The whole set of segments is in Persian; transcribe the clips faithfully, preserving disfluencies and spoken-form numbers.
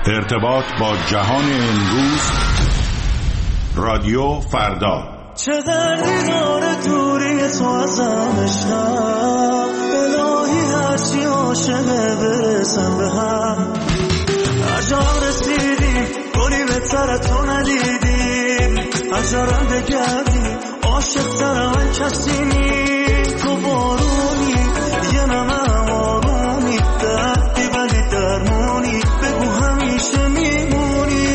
ارتباط با جهان امروز، رادیو فردا. چه دردی داره دوری تو ازم عشقم، الهی هرچی عاشقه برسم به هم. عجب رسیدیم گلی بهتر تو ندیدیم، عجرم بگردیم عاشق تر من کسی نی. تو بارونی یه نمه آرومی، دردی ولی درمونی، بگو همیشه میمونی.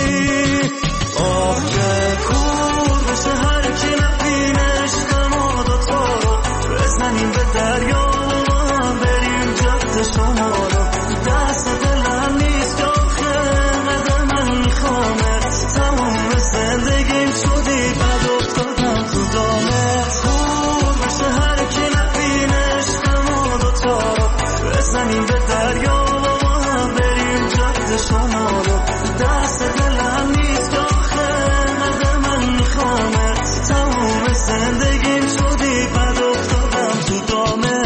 آه که کور بشه هر کی نبینه عشق ما دوتا رو، بزنیم به دریا و هم بریم جد شما رو. دست دلم نیست آخه قدر من میخوامت، تمام زندگیم شدی بد افتادم تو دامت. کور بشه هر کی نبینه عشق ما دوتا رو، بزنیم به دریا و هم بریم جد شما رو. دست دلم نیست آخه قدر من میخوامت، تمام زندگیم شدی بد افتادم تو دامت.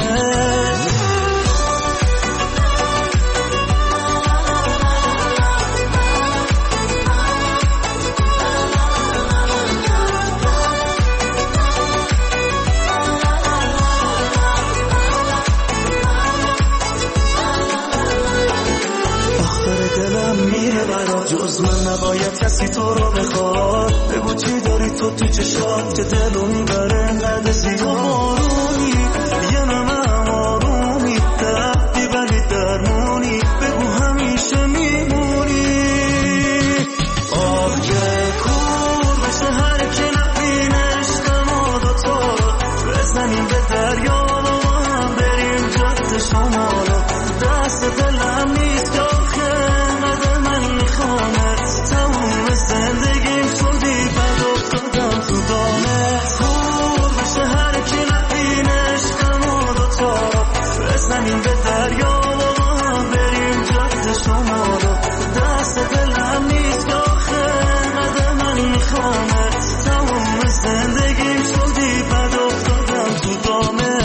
دلم میره برا، جز من نباید کسی تو رو بخواد. بگو چی داری تو تو چشات که دلو میبره انقدر زیبا. بارونی یه نمه آرومی، دردی ولی درمونی، بگو همیشه میمونی. آه که کور بشه هر کی نبینه عشق ما دوتا رو، بزنیم به دریا و هم بریم جد شما رو. دست دلم نیست آخه قدر من میخوامت، تموم زندگیم شدی بد افتادم تو دامت. کور بشه هر کی نبینه عشق ما دوتا رو، بزنیم به دریا و هم بریم جد شما رو. دست دلم نیست آخه قدر من میخوامت، تموم زندگیم شدی بد افتادم تو دامت.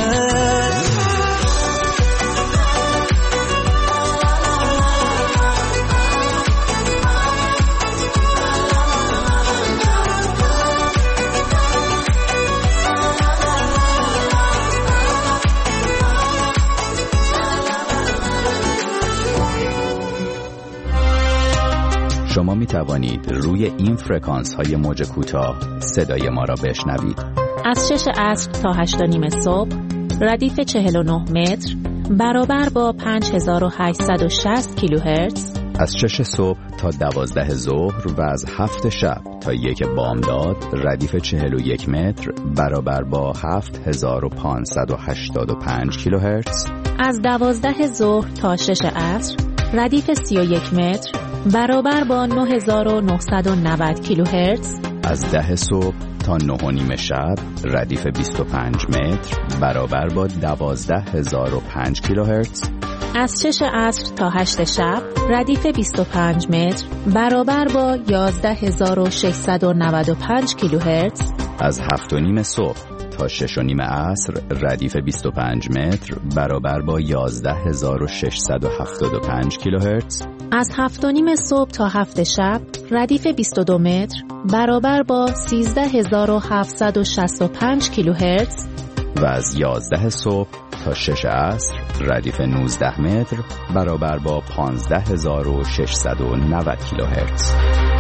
شما می توانید روی این فرکانس های موج کوتاه صدای ما را بشنوید. از شش عصر تا هشت و نیم صبح، ردیف چهل و نه متر برابر با پنج هزار و هشتصد و شصت کیلوهرتز. از شش صبح تا دوازده ظهر و از هفت شب تا یک بامداد، ردیف چهل و یک متر برابر با هفت هزار و پانصد و هشتاد و پنج کیلوهرتز. از دوازده ظهر تا شش عصر، ردیف سی و یک متر برابر با نه هزار و نهصد و نود کیلوهرتز. از ده صبح تا نه و نیم شب، ردیف بیست و پنج متر برابر با دوازده هزار و پنج کیلوهرتز. از شش عصر تا هشت شب، ردیف بیست و پنج متر برابر با یازده هزار و ششصد و نود و پنج کیلوهرتز. از هفت و نیم صبح تا شش و نیم عصر، ردیف بیست و پنج متر برابر با یازده هزار و ششصد و هفتاد و پنج کیلوهرتز. از هفت و نیم صبح تا هفت شب، ردیف بیست و دو متر برابر با سیزده هزار و هفتصد و شصت و پنج کیلوهرتز. و از یازده صبح تا شش عصر، ردیف نوزده متر برابر با پانزده هزار و ششصد و نود کیلوهرتز.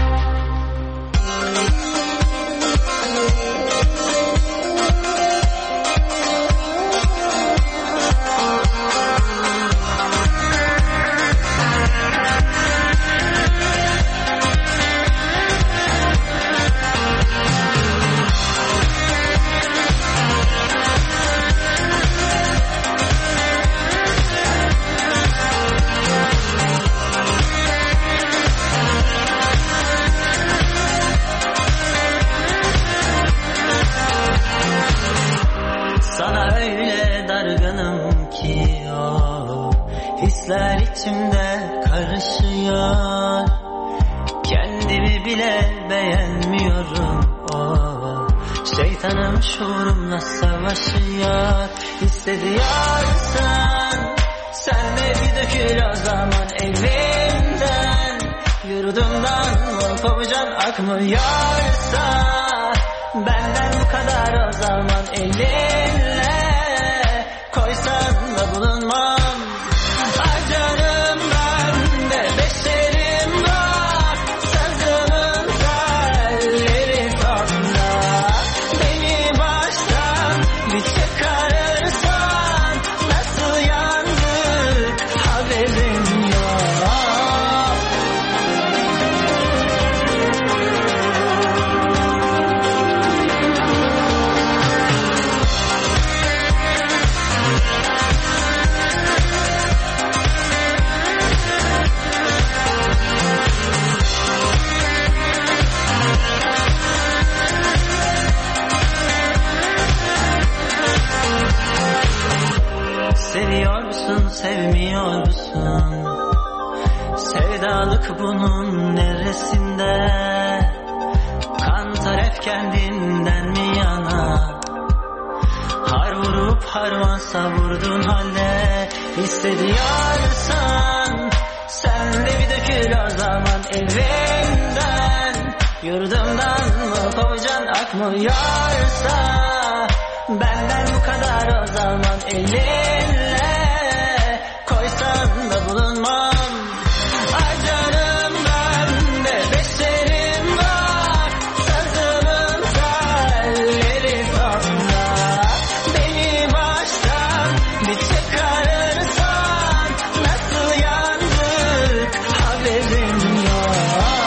içimde karışıyor. Kendimi bile beğenmiyorum. Oh, şeytanım şuurumla savaşıyor. Hissediyorsan sen de bir dökül o zaman evimden. akmıyorsa benden bu kadar o zaman elinle koysan da bulunmam. Acarım ben de beşerim var, sazımın telleri sonda. Beni baştan bir çıkarırsan nasıl yandık haberim yok. Seviyorsun, sevmiyorsun. Sevdalık bunun neresinde? Kan taraf kendinden mi yana? Har vurup harman savurdun halde. Hissediyorsan sen de bir dökül o zaman evinden. Yurdumdan mı kovacan akmıyorsa benden bu kadar o zaman elinle koysan da bulunmam. Acarım ben de beşerim var, sazımın telleri sonda. Beni baştan bir çıkarırsan nasıl yandık haberim yok.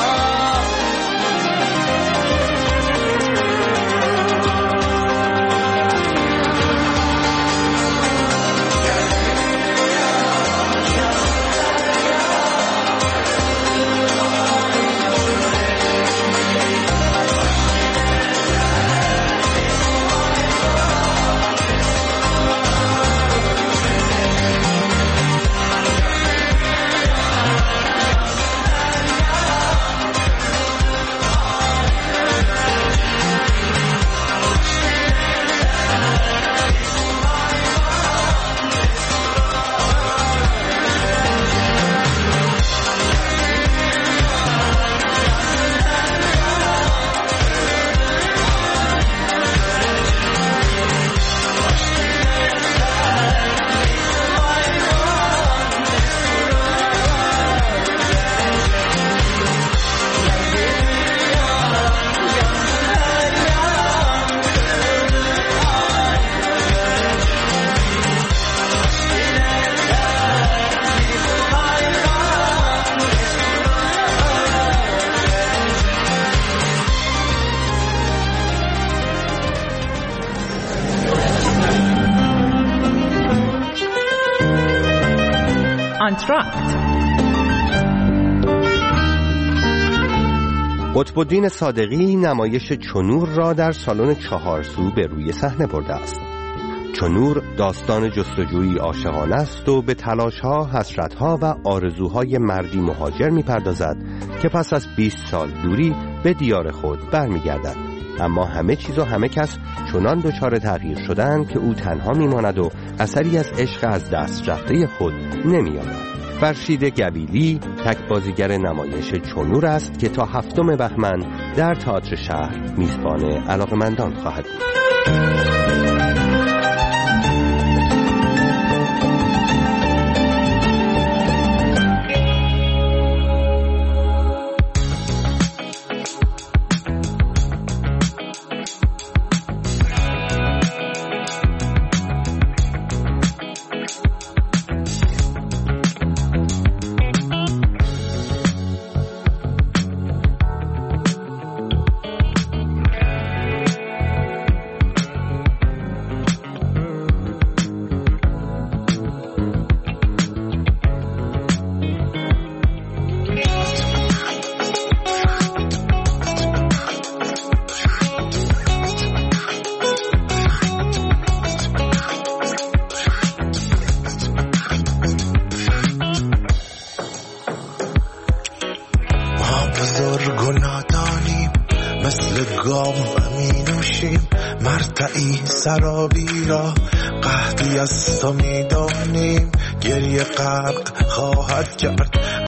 آنتراکت. قطب‌الدین صادقی نمایش چنور را در سالن چهارسو به روی صحنه برده است. چنور داستان جستجویی عاشقانه است و به تلاش‌ها، حسرت‌ها و آرزوهای مردی مهاجر می‌پردازد که پس از بیست سال دوری به دیار خود برمیگردد. اما همه چیز و همه کس چنان دچار تغییر شدند که او تنها میماند و اثری از عشق از دست رفته خود نمی‌یابد. فرشید گویلی تک بازیگر نمایش چنور است که تا هفتم بهمن در تئاتر شهر میزبان علاقه‌مندان خواهد بود. سرابی را قحطی از تو میدانیم گریه غرق خواهد کرد